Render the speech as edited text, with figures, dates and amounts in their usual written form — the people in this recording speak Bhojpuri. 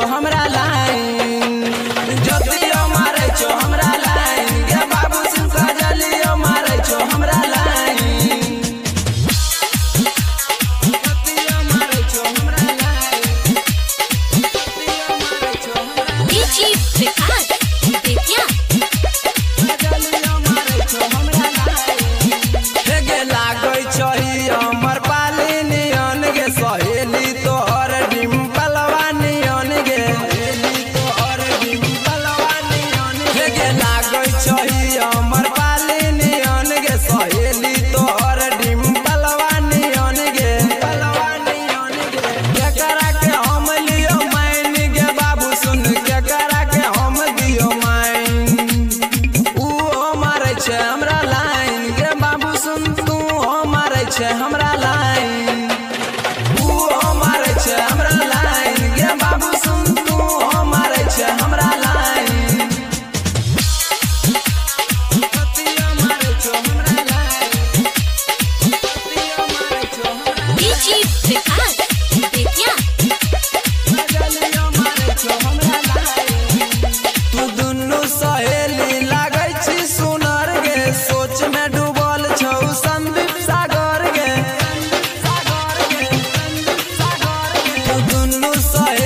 हमरा लाइन ज्योतियो मारे छो हमरा लाइन गे बाबू सुन काजलियो मारे छो हमरा लाइन ज्योतियो मारे छो हमरा लाइन ज्योतियो मारे छो हमरा डीजे विकास बेतिया काजलियो मारे छो हमरा लाइन हे गे लागै छही हमर पालिनियन गे सहेली तोहर डिम्पलवा नियन गे सहेली तोहर डिम्पलवा नियन हे गे लागै छही हमर पालिनियन गे सहेली तोहर डिम्पलवा नियन गे पलवा नियन गे केकरा के हम लियो माइन गे बाबू सुन केकरा के हम दियो माइन ऊ मारै छै हमरा लाइन गे बाबू सुन तू मारै छै हमरा लाइन ऊ मारै छै हमरा लाइन गे बाबू सुन तू मारै छै हमरा लाइन ज्योतियो मारै छो हमरा लाइन ज्योतियो मारै छो हमरा डीजे विकास बेतिया काजलियो मारै छो हमरा लाइन तू दुन्नू सहेली लागै छी सुनर गे सोच में डूबल छौ संदीप सागर गे तू दुन्नू सहेली